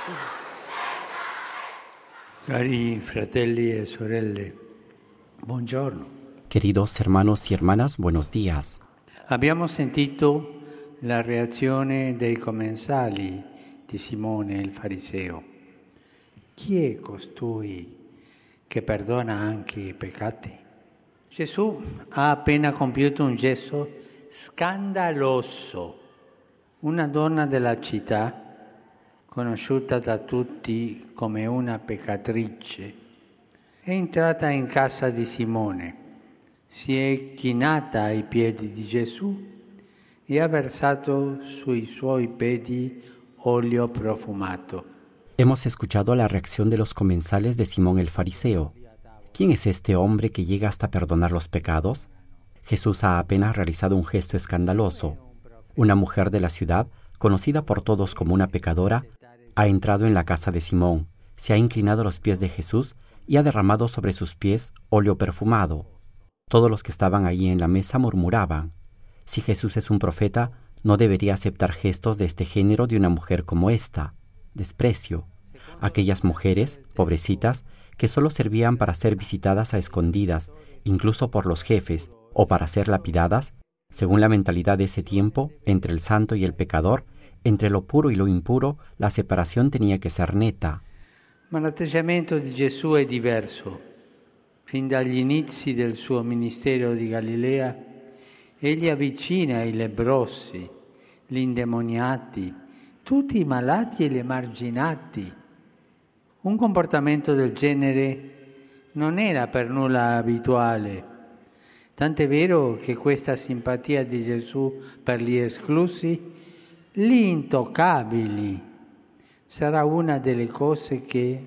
Cari fratelli e sorelle, buongiorno. Queridos hermanos y hermanas, buenos días. Abbiamo sentito la reazione dei commensali di Simone il fariseo. Chi è costui che perdona anche i peccati? Gesù ha appena compiuto un gesto scandaloso. Una donna della città, conosciuta da tutti come una peccatrice, è entrata in casa di Simone, si è chinata ai piedi di Gesù e ha versato sui suoi piedi olio profumato. Hemos escuchado la reacción de los comensales de Simón el fariseo. ¿Quién es este hombre que llega hasta perdonar los pecados? Jesús ha apenas realizado un gesto escandaloso. Una mujer de la ciudad, conocida por todos como una pecadora, ha entrado en la casa de Simón, se ha inclinado a los pies de Jesús y ha derramado sobre sus pies óleo perfumado. Todos los que estaban allí en la mesa murmuraban: si Jesús es un profeta, no debería aceptar gestos de este género de una mujer como esta. Desprecio. Aquellas mujeres, pobrecitas, que solo servían para ser visitadas a escondidas, incluso por los jefes, o para ser lapidadas, según la mentalidad de ese tiempo, entre el santo y el pecador, entre lo puro y lo impuro, la separación tenía que ser neta. Ma l'atteggiamento di Gesù è diverso. Fin dagli inizi del suo ministero di Galilea, egli avvicina i lebbrosi, gli indemoniati, tutti i malati e gli emarginati. Un comportamento del genere non era per nulla abituale. Tant'è vero che questa simpatia di Gesù per gli esclusi, gli intoccabili, sarà una delle cose che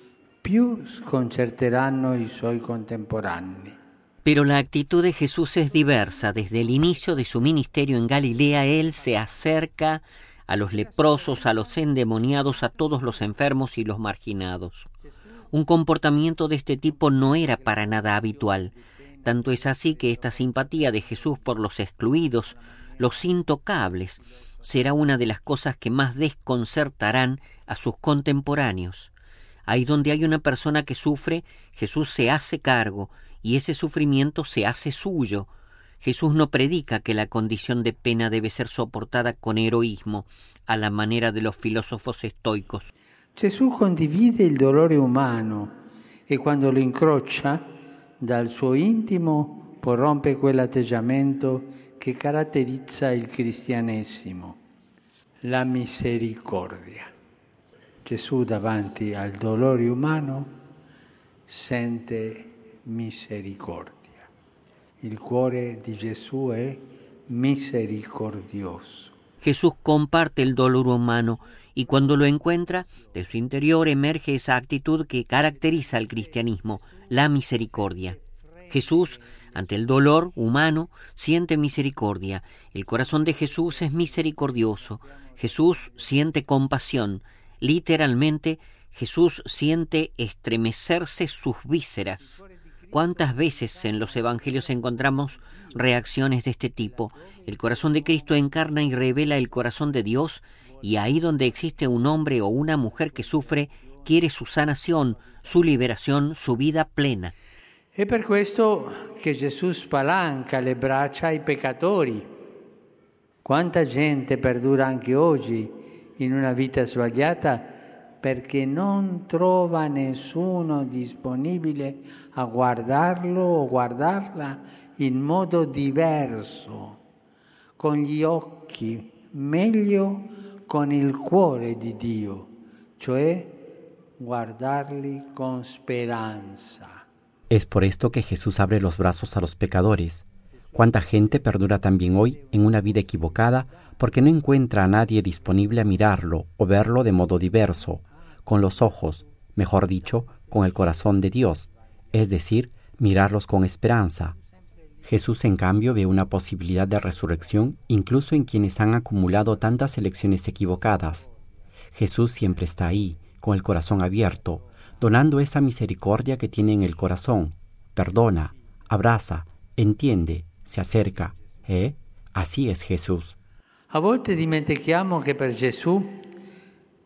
più sconcerteranno i suoi contemporanei. Pero la actitud de Jesús es diversa. Desde el inicio de su ministerio en Galilea, Él se acerca a los leprosos, a los endemoniados, a todos los enfermos y los marginados. Un comportamiento de este tipo no era para nada habitual. Tanto es así que esta simpatía de Jesús por los excluidos, los intocables, será una de las cosas que más desconcertarán a sus contemporáneos. Ahí donde hay una persona que sufre, Jesús se hace cargo y ese sufrimiento se hace suyo. Jesús no predica que la condición de pena debe ser soportada con heroísmo, a la manera de los filósofos estoicos. Gesù condivide il dolore umano e quando lo incrocia dal suo intimo corrompe quell'atteggiamento che caratterizza il cristianesimo, la misericordia. Gesù davanti al dolore umano sente misericordia. Il cuore di Gesù è misericordioso. Jesús comparte el dolor humano y cuando lo encuentra, de su interior emerge esa actitud que caracteriza al cristianismo, la misericordia. Jesús, ante el dolor humano, siente misericordia. El corazón de Jesús es misericordioso. Jesús siente compasión. Literalmente, Jesús siente estremecerse sus vísceras. ¿Cuántas veces en los evangelios encontramos reacciones de este tipo? El corazón de Cristo encarna y revela el corazón de Dios, y ahí donde existe un hombre o una mujer que sufre, quiere su sanación, su liberación, su vida plena. È per questo che Gesù spalanca le braccia ai peccatori. Quanta gente perdura anche oggi in una vita sbagliata perché non trova nessuno disponibile a guardarlo o guardarla in modo diverso, con gli occhi, meglio con il cuore di Dio, cioè guardarli con speranza. Es por esto que Jesús abre los brazos a los pecadores. ¿Cuánta gente perdura también hoy en una vida equivocada porque no encuentra a nadie disponible a mirarlo o verlo de modo diverso, con los ojos, mejor dicho, con el corazón de Dios, es decir, mirarlos con esperanza? Jesús, en cambio, ve una posibilidad de resurrección incluso en quienes han acumulado tantas elecciones equivocadas. Jesús siempre está ahí, con el corazón abierto, donando esa misericordia que tiene en el corazón. Perdona, abraza, entiende, se acerca. Así es Jesús. A volte dimentichiamo che per Gesù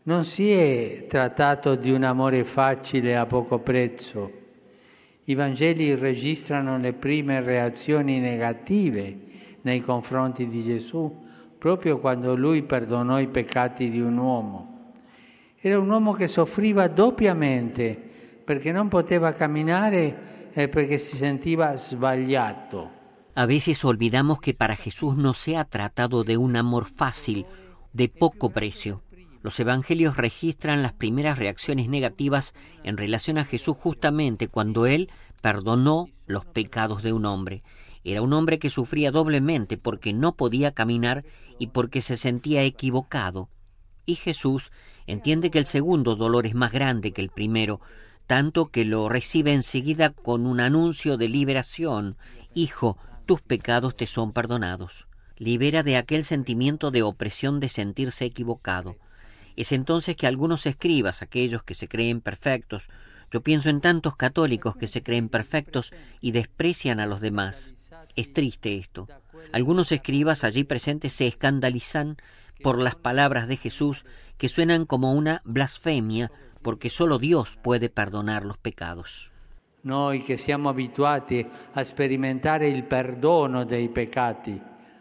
Non si è trattato di un amore facile a poco prezzo. I Vangeli registrano le prime reazioni negative nei confronti di Gesù proprio quando lui perdonò i peccati di un uomo. Era un uomo che soffriva doppiamente perché non poteva camminare e perché si sentiva sbagliato. A veces olvidamos que para Jesús no se ha tratado de un amor fácil, de poco precio. Los evangelios registran las primeras reacciones negativas en relación a Jesús justamente cuando Él perdonó los pecados de un hombre. Era un hombre que sufría doblemente porque no podía caminar y porque se sentía equivocado. Y Jesús entiende que el segundo dolor es más grande que el primero, tanto que lo recibe enseguida con un anuncio de liberación. Hijo, tus pecados te son perdonados. Libera de aquel sentimiento de opresión de sentirse equivocado. Es entonces que algunos escribas, aquellos que se creen perfectos, yo pienso en tantos católicos que se creen perfectos y desprecian a los demás. Es triste esto. Algunos escribas allí presentes se escandalizan por las palabras de Jesús que suenan como una blasfemia porque solo Dios puede perdonar los pecados. Noi che siamo abituati a sperimentare il perdono dei peccati,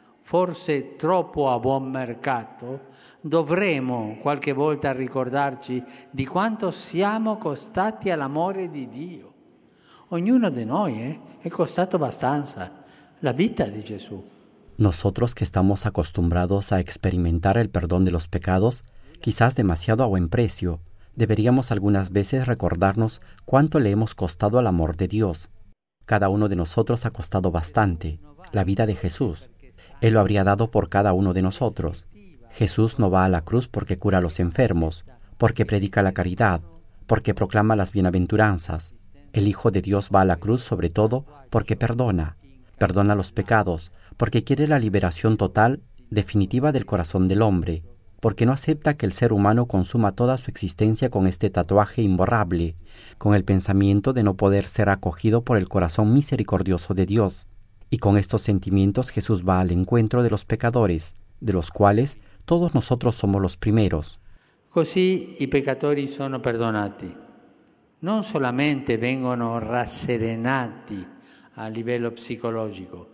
forse troppo a buon mercato, dovremo qualche volta ricordarci di quanto siamo costati all'amore di Dio. Ognuno di noi è costato abbastanza la vita di Gesù. Nosotros que estamos acostumbrados a experimentar el perdón de los pecados, quizás demasiado a buen precio, deberíamos algunas veces recordarnos cuánto le hemos costado al amor de Dios. Cada uno de nosotros ha costado bastante, la vida de Jesús. Él lo habría dado por cada uno de nosotros. Jesús no va a la cruz porque cura a los enfermos, porque predica la caridad, porque proclama las bienaventuranzas. El Hijo de Dios va a la cruz sobre todo porque perdona los pecados, porque quiere la liberación total, definitiva del corazón del hombre, porque no acepta que el ser humano consuma toda su existencia con este tatuaje imborrable, con el pensamiento de no poder ser acogido por el corazón misericordioso de Dios. Y con estos sentimientos Jesús va al encuentro de los pecadores, de los cuales todos nosotros somos los primeros. Così i peccatori sono perdonati. Non solamente vengono rasserenati a livello psicologico.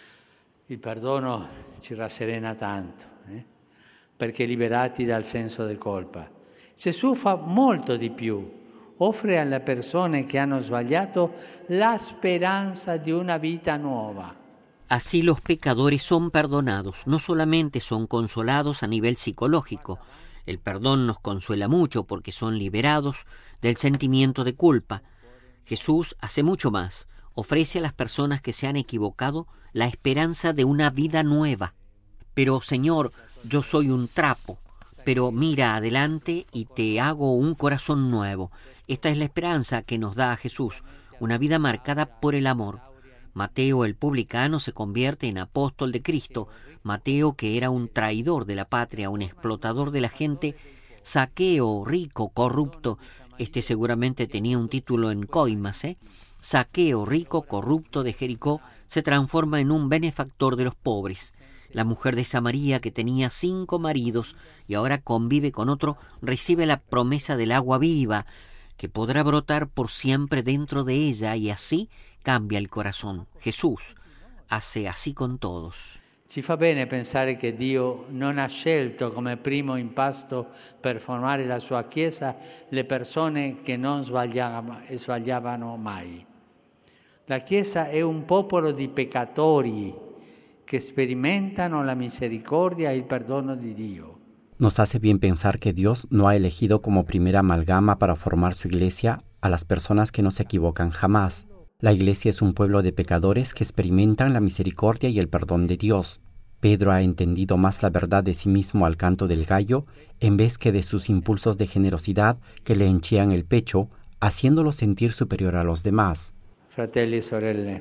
Il perdono ci rasserena tanto, perché liberati dal senso di colpa. Gesù fa molto di più. Offre alle persone che hanno sbagliato la speranza di una vita nuova. Así los pecadores son perdonados, no solamente son consolados a nivel psicológico. El perdón nos consuela mucho porque son liberados del sentimiento de culpa. Jesús hace mucho más. Ofrece a las personas que se han equivocado la esperanza de una vida nueva. Pero, Señor, yo soy un trapo, pero mira adelante y te hago un corazón nuevo. Esta es la esperanza que nos da a Jesús, una vida marcada por el amor. Mateo el publicano se convierte en apóstol de Cristo. Mateo, que era un traidor de la patria, un explotador de la gente. Zaqueo, rico, corrupto, este seguramente tenía un título en coimas, Zaqueo, rico, corrupto de Jericó, se transforma en un benefactor de los pobres. La mujer de Samaria, que tenía 5 maridos y ahora convive con otro, recibe la promesa del agua viva, que podrá brotar por siempre dentro de ella, y así cambia il corazón. Jesús hace así con todos. Ci fa bene pensare che Dio non ha scelto come primo impasto per formare la sua Chiesa le persone che non sbagliavano mai. La Chiesa è un popolo di peccatori che sperimentano la misericordia e il perdono di Dio. Nos hace bien pensar que Dios no ha elegido como primera amalgama para formar su iglesia a las personas que no se equivocan jamás. La iglesia es un pueblo de pecadores que experimentan la misericordia y el perdón de Dios. Pedro ha entendido más la verdad de sí mismo al canto del gallo en vez que de sus impulsos de generosidad que le henchían el pecho, haciéndolo sentir superior a los demás. Fratelli e sorelle,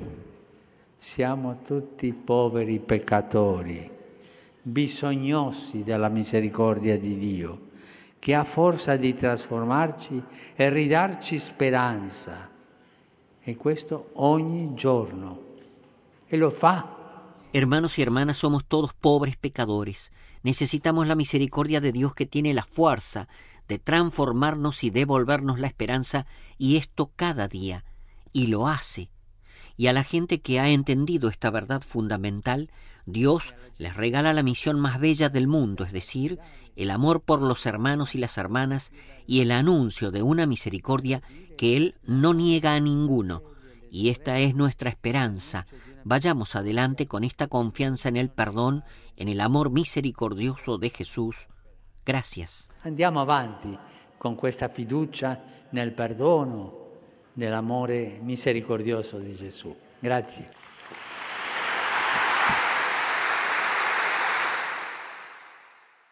siamo tutti poveri peccatori, bisognosi della misericordia di Dio, che ha forza di trasformarci e ridarci speranza. E questo ogni giorno. E lo fa. Hermanos y hermanas, somos todos pobres pecadores. Necesitamos la misericordia de Dios, que tiene la fuerza de transformarnos y devolvernos la esperanza, y esto cada día, y lo hace. Y a la gente que ha entendido esta verdad fundamental, Dios les regala la misión más bella del mundo, es decir, el amor por los hermanos y las hermanas y el anuncio de una misericordia que Él no niega a ninguno. Y esta es nuestra esperanza. Vayamos adelante con esta confianza en el perdón, en el amor misericordioso de Jesús. Gracias. Andiamo avanti con questa fiducia nel perdono, nell'amore misericordioso di Gesù. Grazie.